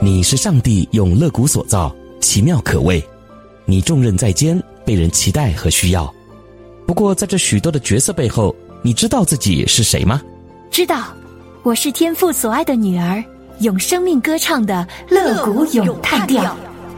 你是上帝用肋骨所造，奇妙可畏，你重任在肩，被人期待和需要。不过在这许多的角色背后，你知道自己是谁吗？ 知道，我是天父所爱的女儿，用生命歌唱的肋骨咏叹调。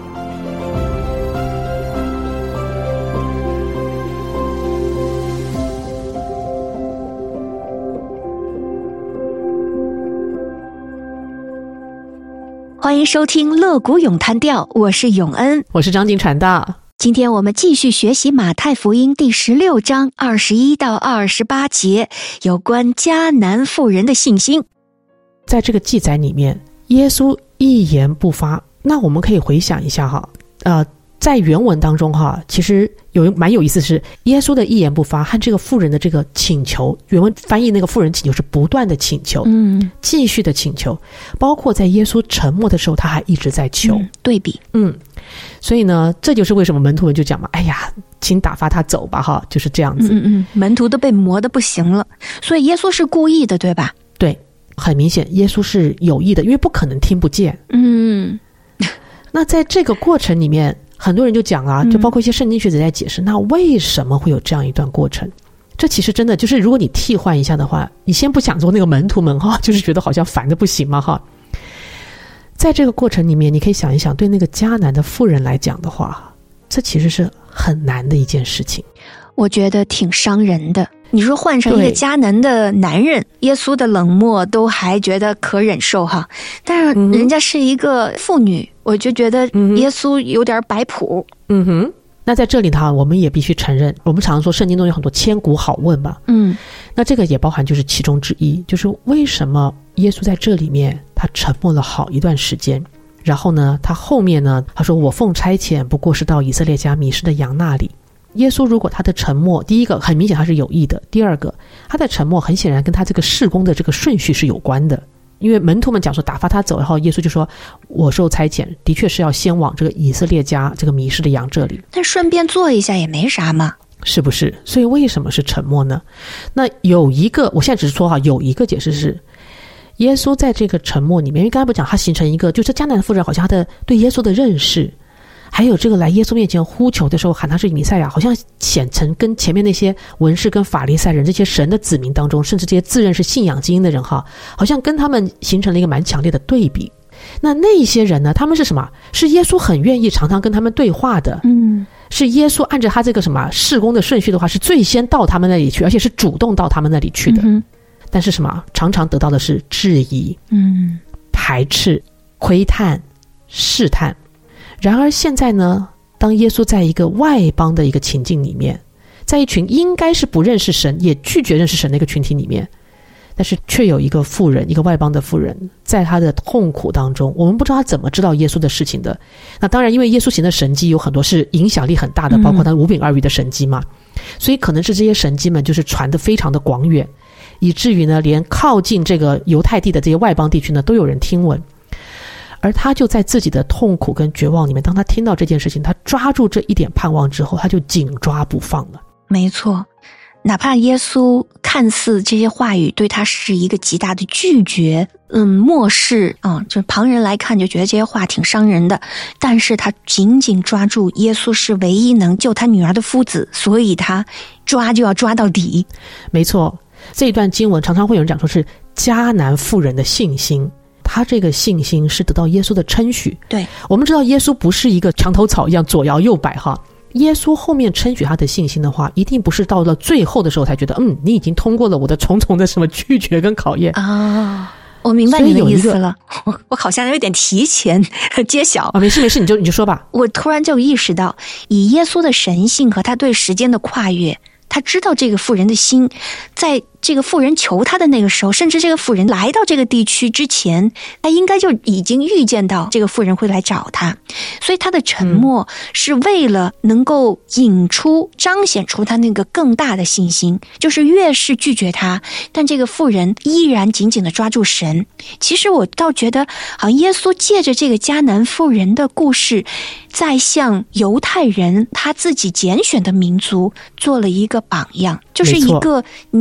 欢迎收听肋骨咏叹调，我是永恩， 我是张景传道。 今天我们继续学习马太福音第16章21到28节，有关迦南妇人的信心。 在这个记载里面，耶稣一言不发。那我们可以回想一下哈，在原文当中哈，其实蛮有意思的是，耶稣的一言不发和这个妇人的这个请求，原文翻译那个妇人请求是不断的请求，继续的请求，包括在耶稣沉默的时候，他还一直在求， 对比， 所以呢，这就是为什么门徒们就讲嘛，哎呀，请打发他走吧哈，就是这样子。 门徒都被磨得不行了，所以耶稣是故意的，对吧？ 对，很明显，耶稣是有意的，因为不可能听不见。那在这个过程里面，很多人就讲啊，就包括一些圣经学者在解释，那为什么会有这样一段过程？这其实真的就是，如果你替换一下的话，你先不想说那个门徒们哈，就是觉得好像烦得不行嘛哈。在这个过程里面，你可以想一想，对那个迦南的妇人来讲的话，这其实是很难的一件事情。 我觉得挺伤人的。你说换成一个迦南的男人，耶稣的冷漠都还觉得可忍受哈，但是人家是一个妇女，我就觉得耶稣有点摆谱。 那在这里呢，我们也必须承认，我们常常说圣经中有很多千古好问嘛，那这个也包含就是其中之一，就是为什么耶稣在这里面他沉默了好一段时间，然后呢，他后面呢，他说我奉差遣不过是到以色列家迷失的羊那里。耶稣如果他的沉默，第一个很明显他是有意的，第二个他的沉默很显然跟他这个事工的这个顺序是有关的。因为门徒们讲说打发他走，然后耶稣就说我受差遣的确是要先往这个以色列家这个迷失的羊这里， 但顺便做一下也没啥嘛， 是不是？所以为什么是沉默呢？那有一个，我现在只是说哈，有一个解释是耶稣在这个沉默里面，因为刚才不讲他形成一个，就是迦南妇人好像他的对耶稣的认识，还有这个来耶稣面前呼求的时候喊他是弥赛亚，好像显成跟前面那些文士跟法利赛人这些神的子民当中，甚至这些自认是信仰精英的人哈，好像跟他们形成了一个蛮强烈的对比。那些人呢，他们是什么？是耶稣很愿意常常跟他们对话的，是耶稣按照他这个什么事工的顺序的话，是最先到他们那里去，而且是主动到他们那里去的。但是什么？常常得到的是质疑、排斥、窥探、试探。然而现在呢，当耶稣在一个外邦的一个情境里面，在一群应该是不认识神也拒绝认识神的一个群体里面，但是却有一个妇人，一个外邦的妇人，在他的痛苦当中，我们不知道他怎么知道耶稣的事情的。那当然因为耶稣行的神迹有很多是影响力很大的，包括他5饼2鱼的神迹嘛，所以可能是这些神迹们就是传得非常的广远，以至于呢连靠近这个犹太地的这些外邦地区呢都有人听闻。而他就在自己的痛苦跟绝望里面，当他听到这件事情，他抓住这一点盼望之后，他就紧抓不放了。 没错，哪怕耶稣看似这些话语对他是一个极大的拒绝，漠视就旁人来看就觉得这些话挺伤人的，但是他紧紧抓住耶稣是唯一能救他女儿的夫子，所以他抓就要抓到底。 没错，这一段经文常常会有人讲说是迦南妇人的信心，他这个信心是得到耶稣的称许。 对， 我们知道耶稣不是一个墙头草一样左摇右摆哈，耶稣后面称许他的信心的话，一定不是到了最后的时候才觉得你已经通过了我的重重的什么拒绝跟考验啊。我明白你的意思了，我好像有点提前揭晓啊。没事，你就说吧。 我突然就意识到，以耶稣的神性和他对时间的跨越，他知道这个妇人的心，在这个妇人求他的那个时候，甚至这个妇人来到这个地区之前，他应该就已经预见到这个妇人会来找他，所以他的沉默是为了能够引出彰显出他那个更大的信心，就是越是拒绝他，但这个妇人依然紧紧地抓住神。其实我倒觉得好像耶稣借着这个迦南妇人的故事，在向犹太人他自己拣选的民族做了一个榜样，就是一个你想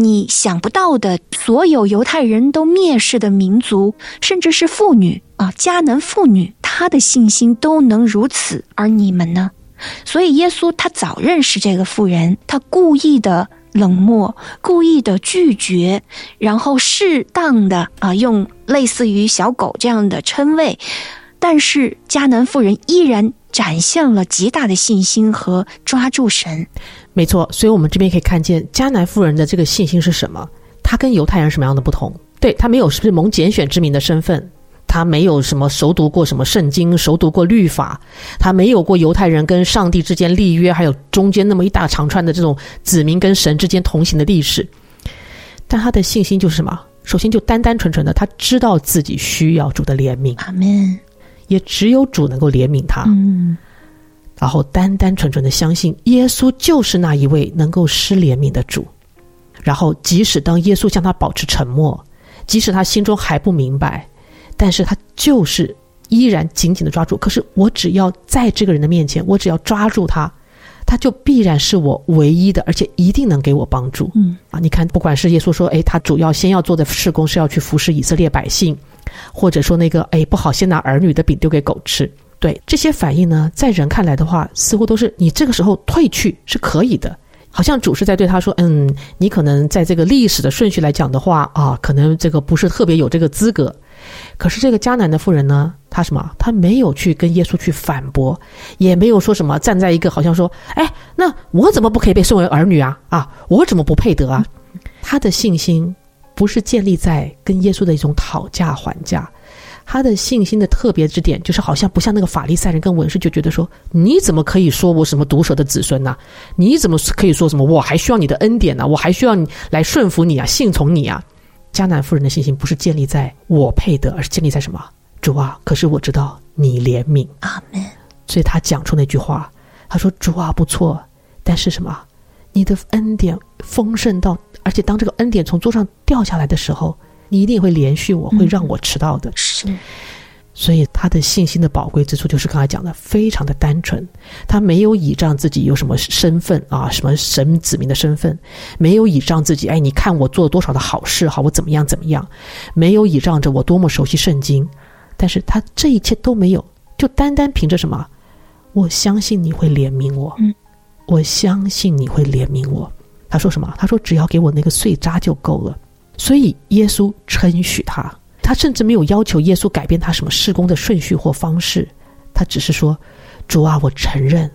想不到的，所有犹太人都蔑视的民族，甚至是妇女啊，迦南妇女，她的信心都能如此，而你们呢？所以耶稣他早认识这个妇人，他故意的冷漠，故意的拒绝，然后适当的用类似于小狗这样的称谓，但是迦南妇人依然展现了极大的信心和抓住神。 没错，所以我们这边可以看见迦南妇人的这个信心是什么？她跟犹太人什么样的不同？对，她没有是蒙拣选之民的身份，她没有什么熟读过什么圣经，熟读过律法，她没有过犹太人跟上帝之间立约，还有中间那么一大长串的这种子民跟神之间同行的历史。但她的信心就是什么？首先就单单纯纯的，她知道自己需要主的怜悯， 阿们， 也只有主能够怜悯她。然后单单纯纯的相信耶稣就是那一位能够施怜悯的主。然后即使当耶稣向他保持沉默，即使他心中还不明白，但是他就是依然紧紧的抓住。可是我只要在这个人的面前，我只要抓住他，他就必然是我唯一的，而且一定能给我帮助。你看，不管是耶稣说他主要先要做的事工是要去服侍以色列百姓，或者说那个不好先拿儿女的饼丢给狗吃，对，这些反应呢，在人看来的话，似乎都是你这个时候退去是可以的，好像主是在对他说，你可能在这个历史的顺序来讲的话可能这个不是特别有这个资格。可是这个迦南的妇人呢，她什么？她没有去跟耶稣去反驳，也没有说什么站在一个好像说，那我怎么不可以被送为儿女啊？我怎么不配得啊？她的信心不是建立在跟耶稣的一种讨价还价，他的信心的特别之点就是好像不像那个法利赛人跟文士就觉得说，你怎么可以说我什么毒蛇的子孙呢？你怎么可以说什么我还需要你的恩典呢？我还需要你来顺服你啊，信从你啊。迦南妇人的信心不是建立在我配得，而是建立在什么？主啊，可是我知道你怜悯， 阿们。 所以他讲出那句话，他说主啊不错，但是什么？你的恩典丰盛到，而且当这个恩典从桌上掉下来的时候，你一定会连续我，会让我吃到的。 是， 所以他的信心的宝贵之处就是刚才讲的非常的单纯，他没有倚仗自己有什么身份什么神子民的身份，没有倚仗自己你看我做了多少的好事，好我怎么样怎么样，没有倚仗着我多么熟悉圣经，但是他这一切都没有，就单单凭着什么？我相信你会怜悯我，我相信你会怜悯我。他说什么？他说只要给我那个碎渣就够了。所以耶稣称许他，他甚至没有要求耶稣改变他什么事工的顺序或方式，他只是说，主啊，我承认，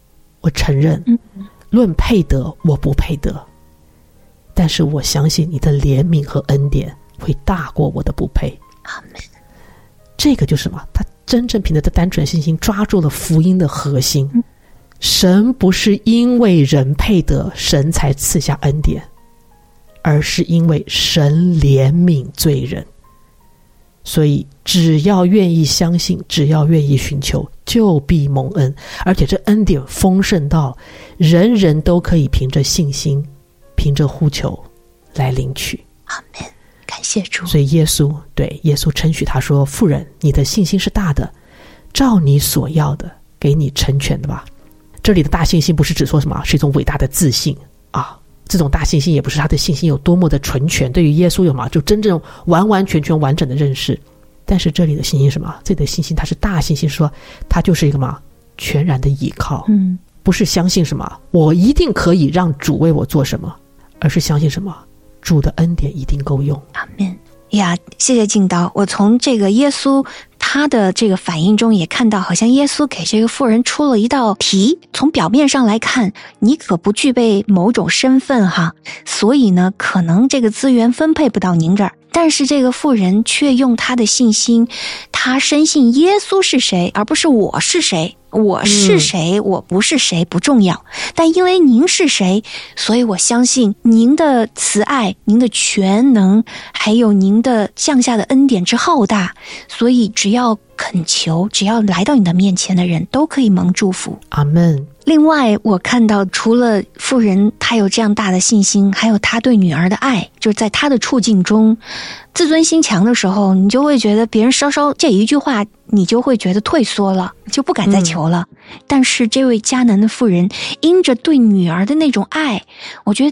论配得我不配得，但是我相信你的怜悯和恩典会大过我的不配。 阿们。 这个就是什么？他真正凭着他单纯信心抓住了福音的核心。神不是因为人配得神才赐下恩典，而是因为神怜悯罪人。所以只要愿意相信，只要愿意寻求，就必蒙恩，而且这恩典丰盛到人人都可以凭着信心，凭着呼求来领取。 阿们，感谢主。 所以耶稣称许他说，妇人，你的信心是大的，照你所要的给你成全的吧。这里的大信心不是指说什么是一种伟大的自信这种大信心也不是他的信心有多么的纯全，对于耶稣有嘛就真正完完全全完整的认识。但是这里的信心是什么？这里的信心它是大信心，说它就是一个全然的依靠，不是相信什么我一定可以让主为我做什么，而是相信什么？主的恩典一定够用。 阿们呀，谢谢敬祷。我从这个耶稣他的这个反应中也看到，好像耶稣给这个妇人出了一道题。从表面上来看，你可不具备某种身份所以呢，可能这个资源分配不到您这儿。但是这个妇人却用她的信心，她深信耶稣是谁，而不是我是谁。我是谁，我不是谁不重要，但因为您是谁，所以我相信您的慈爱，您的全能，还有您的降下的恩典之浩大，所以只要恳求，只要来到你的面前的人都可以蒙祝福。 阿们。 另外我看到除了妇人她有这样大的信心，还有她对女儿的爱，就是在她的处境中，自尊心强的时候，你就会觉得别人稍稍这一句话，你就会觉得退缩了，就不敢再求了。但是这位迦南的妇人因着对女儿的那种爱，我觉得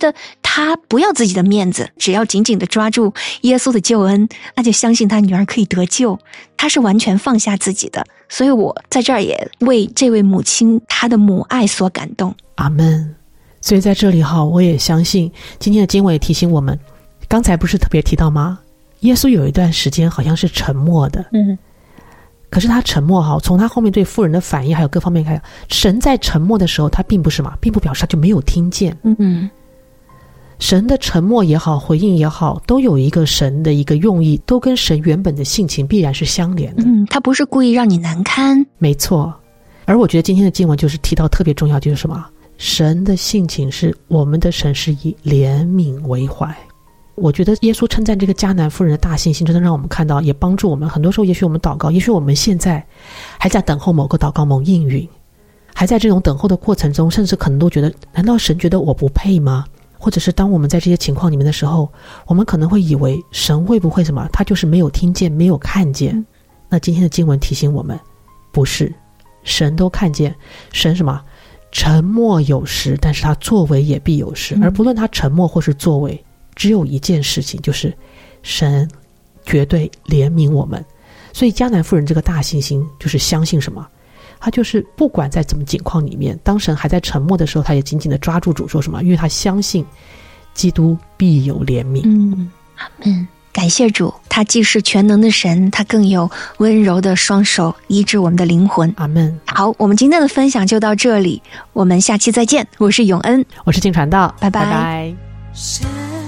他不要自己的面子，只要紧紧地抓住耶稣的救恩，他就相信他女儿可以得救，他是完全放下自己的。所以我在这儿也为这位母亲她的母爱所感动。 阿们。所以在这里我也相信今天的经文也提醒我们，刚才不是特别提到吗？耶稣有一段时间好像是沉默的，可是他沉默从他后面对妇人的反应还有各方面看，神在沉默的时候他并不表示他就没有听见。神的沉默也好，回应也好，都有一个神的一个用意，都跟神原本的性情必然是相连的。 他不是故意让你难堪。 没错。而我觉得今天的经文就是提到特别重要，就是什么？神的性情是，我们的神是以怜悯为怀。我觉得耶稣称赞这个迦南妇人的大信心，真的让我们看到，也帮助我们。很多时候也许我们祷告，也许我们现在还在等候某个祷告蒙应允，还在这种等候的过程中，甚至可能都觉得，难道神觉得我不配吗？或者是当我们在这些情况里面的时候，我们可能会以为神会不会什么，他就是没有听见，没有看见。那今天的经文提醒我们，不是，神都看见。神什么？沉默有时，但是他作为也必有时。而不论他沉默或是作为，只有一件事情，就是神绝对怜悯我们。所以迦南妇人这个大信心就是相信什么？他就是不管在怎么境况里面，当神还在沉默的时候，他也紧紧地抓住主，说什么？因为他相信基督必有怜悯。 阿们。感谢主，他既是全能的神，他更有温柔的双手医治我们的灵魂。 阿们。 好，我们今天的分享就到这里，我们下期再见。我是永恩， 我是静传道， 拜拜。 拜拜。 神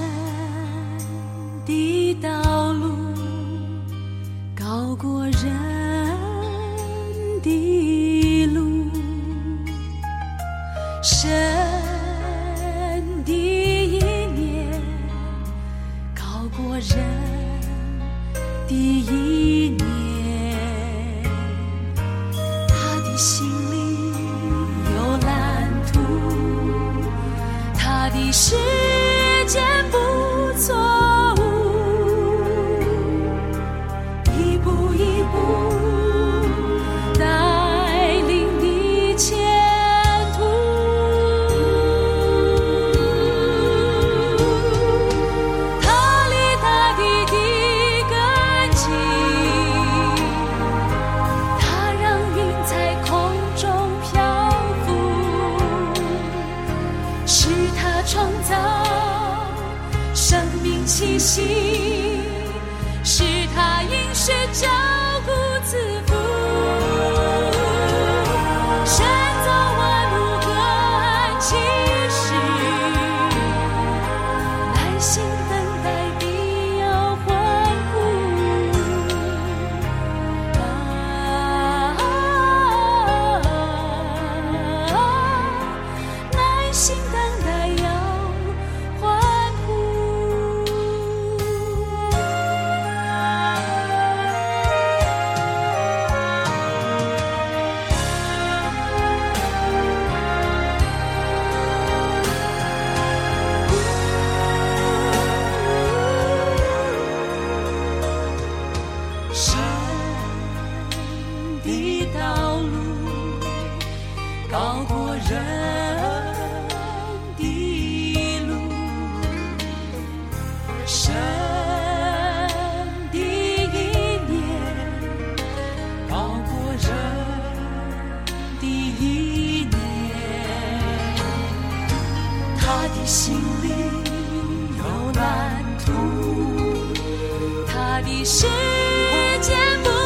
的道路高过人的路，神的意念高过人的意念，他的心里有蓝图，他的时间不错误，一步一步带领你前途，他立大地的根基，他让云在空中漂浮，是他创造生命气息，是他应许照顾自负，神造万物各按其时，耐心等待必要欢呼，耐心等待要欢呼。神的道路高过人的路，神的意念高过人的意念，他的心里有蓝图，他的时间不